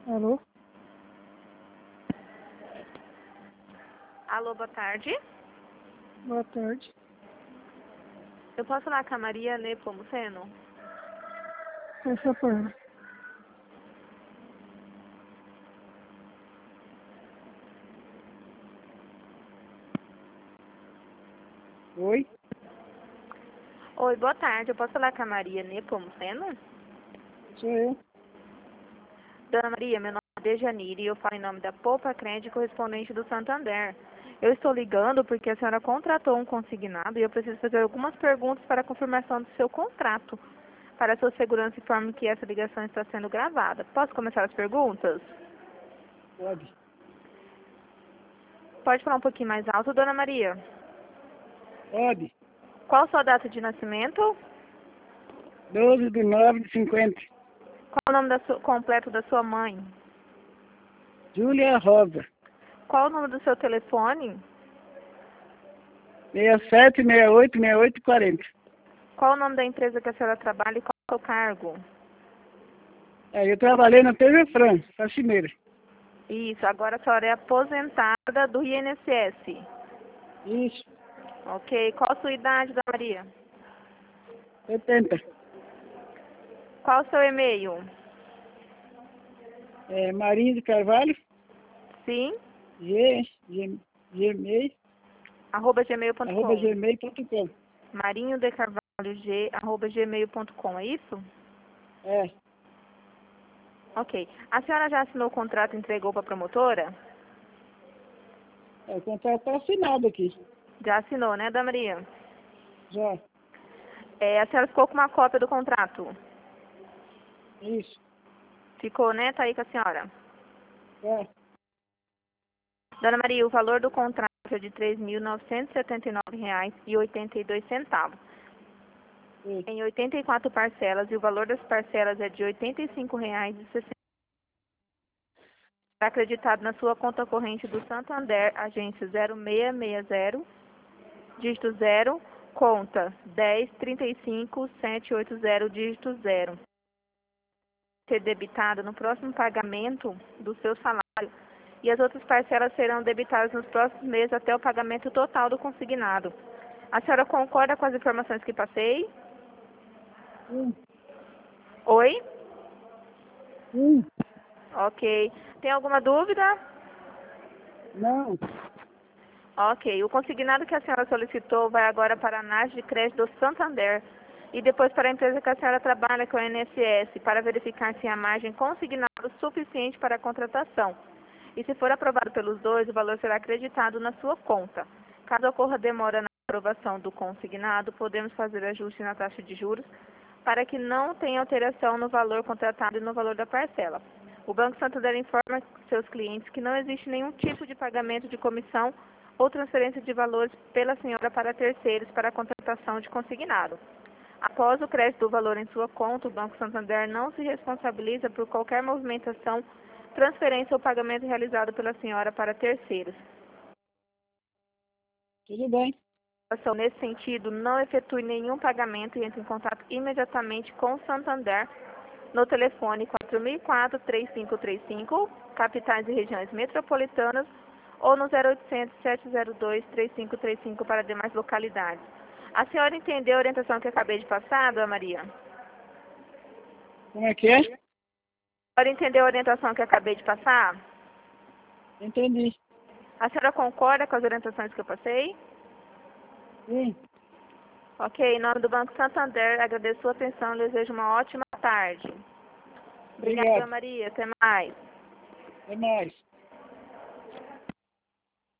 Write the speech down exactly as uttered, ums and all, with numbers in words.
Alô? Alô, boa tarde. Boa tarde. Eu posso falar com a Maria Nepomuceno? Essa por ela. Oi? Oi, boa tarde. Eu posso falar com a Maria Nepomuceno? Sou eu. Dona Maria, meu nome é Dejanire e eu falo em nome da Poupa Crédito correspondente do Santander. Eu estou ligando porque a senhora contratou um consignado e eu preciso fazer algumas perguntas para a confirmação do seu contrato. Para a sua segurança, informe que essa ligação está sendo gravada. Posso começar as perguntas? Pode. Pode falar um pouquinho mais alto, Dona Maria? Pode. Qual a sua data de nascimento? doze de nove de cinquenta. Qual o nome da su- completo da sua mãe? Júlia Rosa. Qual o número do seu telefone? seis sete, seis oito, seis oito, quarenta. Qual o nome da empresa que a senhora trabalha e qual o seu cargo? É, eu trabalhei na T V Fran, faxineira. Isso, agora a senhora é aposentada do I N S S. Isso. Ok, qual a sua idade, Dona Maria? setenta. Qual o seu e-mail? É, Marinho de Carvalho. Sim, G, G, Gmail, arroba gmail ponto arroba com. gmail ponto com. Marinho de Carvalho G, arroba gmail ponto com, é isso? É, Ok. A senhora já assinou o contrato e entregou para a promotora? é, o contrato está assinado aqui. Já assinou, né, Dona Maria? Já. É, a senhora ficou com uma cópia do contrato? Isso. Ficou, né? Tá aí com a senhora. É. Dona Maria, o valor do contrato é de três mil novecentos e setenta e nove reais e oitenta e dois centavos. Isso. Em oitenta e quatro parcelas e o valor das parcelas é de oitenta e cinco reais e sessenta centavos. Está acreditado na sua conta corrente do Santander, agência zero seis seis zero, dígito zero, conta dez trinta e cinco setecentos e oitenta, dígito zero. Ser debitado no próximo pagamento do seu salário e as outras parcelas serão debitadas nos próximos meses até o pagamento total do consignado. A senhora concorda com as informações que passei? Sim. Oi? Sim. Ok. Tem alguma dúvida? Não. Ok. O consignado que a senhora solicitou vai agora para a análise de crédito do Santander e depois para a empresa que a senhora trabalha, que é o I N S S, para verificar se há margem consignada suficiente para a contratação. E se for aprovado pelos dois, o valor será acreditado na sua conta. Caso ocorra demora na aprovação do consignado, podemos fazer ajuste na taxa de juros para que não tenha alteração no valor contratado e no valor da parcela. O Banco Santander informa seus clientes que não existe nenhum tipo de pagamento de comissão ou transferência de valores pela senhora para terceiros para a contratação de consignado. Após o crédito do valor em sua conta, o Banco Santander não se responsabiliza por qualquer movimentação, transferência ou pagamento realizado pela senhora para terceiros. Tudo bem. Ação nesse sentido, não efetue nenhum pagamento e entre em contato imediatamente com o Santander no telefone quatro mil e quatro, três cinco três cinco, capitais e regiões metropolitanas, ou no zero oitocentos, sete zero dois, três cinco três cinco para demais localidades. A senhora entendeu a orientação que eu acabei de passar, Dona Maria? Como é que é? A senhora entendeu a orientação que eu acabei de passar? Entendi. A senhora concorda com as orientações que eu passei? Sim. Ok, em nome do Banco Santander, agradeço a sua atenção e desejo uma ótima tarde. Obrigada, Obrigado. Dona Maria. Até mais. Até mais.